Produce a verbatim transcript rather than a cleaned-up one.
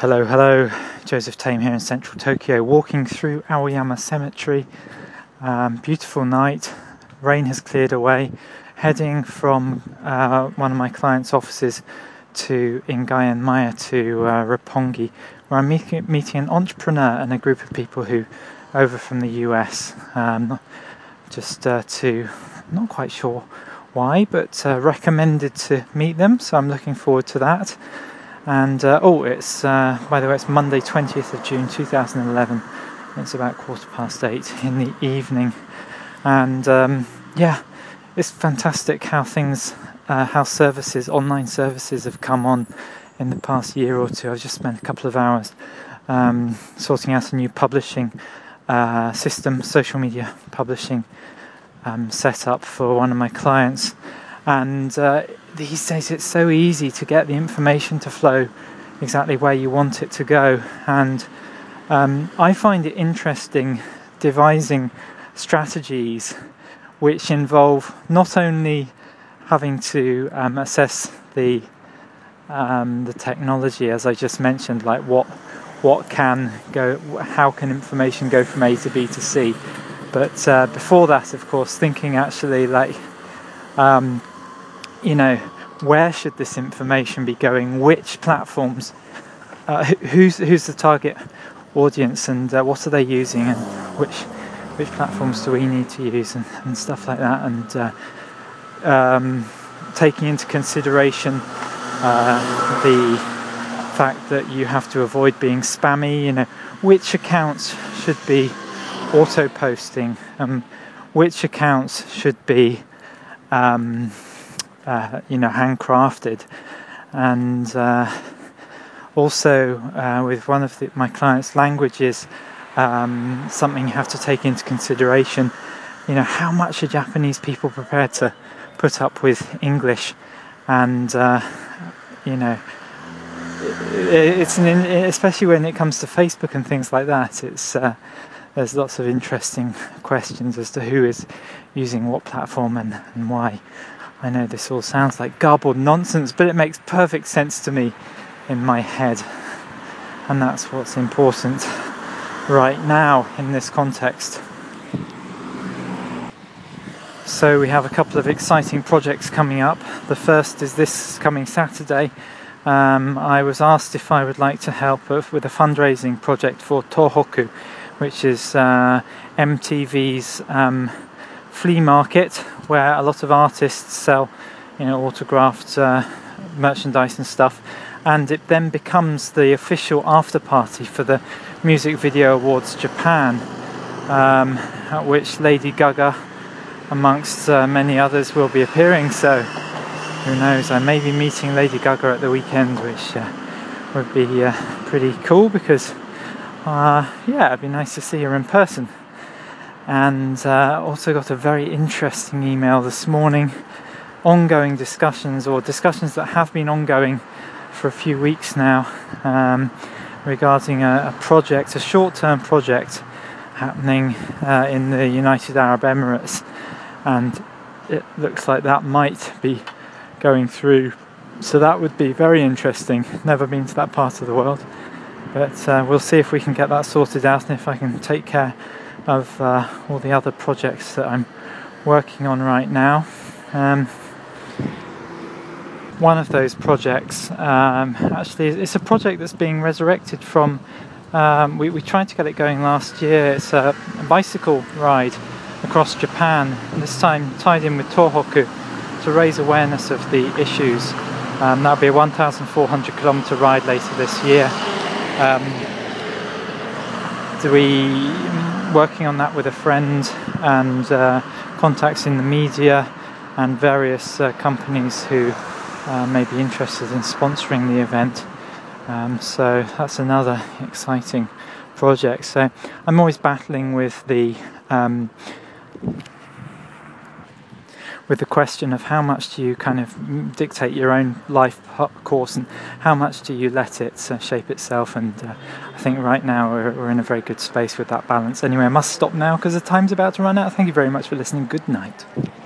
Hello, hello, Joseph Tame here in central Tokyo, walking through Aoyama Cemetery. Um, beautiful night, rain has cleared away, heading from uh, one of my clients' offices to Ingayan Maya to uh, Roppongi, where I'm meeting, meeting an entrepreneur and a group of people who are over from the U S, um, just uh, to, not quite sure why, but uh, recommended to meet them, so I'm looking forward to that. And uh, oh, it's uh, by the way, it's Monday, twentieth of June, two thousand eleven. It's about quarter past eight in the evening, and um, yeah, it's fantastic how things, uh, how services, online services, have come on in the past year or two. I've just spent a couple of hours um, sorting out a new publishing uh, system, social media publishing um, setup for one of my clients. And uh, these days it's so easy to get the information to flow exactly where you want it to go. And um, I find it interesting devising strategies which involve not only having to um, assess the um, the technology, as I just mentioned, like what what can go, how can information go from A to B to C, but uh, before that, of course, thinking actually like um, you know, where should this information be going? Which platforms? Uh, who's who's the target audience, and uh, what are they using? And which which platforms do we need to use, and, and stuff like that? And uh, um, taking into consideration uh, the fact that you have to avoid being spammy. You know, which accounts should be auto posting? Um, which accounts should be um, Uh, you know, handcrafted, and uh, also uh, with one of the, my clients' languages, um, something you have to take into consideration. You know, how much are Japanese people prepared to put up with English, and uh, you know, it, it's an, especially when it comes to Facebook and things like that. It's uh, there's lots of interesting questions as to who is using what platform and, and why. I know this all sounds like garbled nonsense, but it makes perfect sense to me in my head. And that's what's important right now in this context. So we have a couple of exciting projects coming up. The first is this coming Saturday. Um, I was asked if I would like to help with a fundraising project for Tohoku, which is uh, M T V's um, flea market, where a lot of artists sell, you know, autographed uh, merchandise and stuff, and it then becomes the official after party for the Music Video Awards Japan, um, at which Lady Gaga, amongst uh, many others, will be appearing. So who knows, I may be meeting Lady Gaga at the weekend, which uh, would be uh, pretty cool, because uh, yeah, it'd be nice to see her in person. And uh, also got a very interesting email this morning, ongoing discussions, or discussions that have been ongoing for a few weeks now, um, regarding a, a project, a short-term project happening uh, in the United Arab Emirates, and it looks like that might be going through, so that would be very interesting. Never been to that part of the world, but uh, we'll see if we can get that sorted out, and if I can take care of uh, all the other projects that I'm working on right now. Um, one of those projects, um, actually, it's a project that's being resurrected from, um, we, we tried to get it going last year. It's a, a bicycle ride across Japan, and this time tied in with Tohoku to raise awareness of the issues. Um, that'll be a one thousand four hundred kilometre ride later this year. Um, do we working on that with a friend, and uh, contacts in the media and various uh, companies who uh, may be interested in sponsoring the event. Um, so that's another exciting project. So I'm always battling with the um, with the question of how much do you kind of dictate your own life course, and how much do you let it uh, shape itself. And uh, I think right now we're, we're in a very good space with that balance. Anyway, I must stop now because the time's about to run out. Thank you very much for listening. Good night.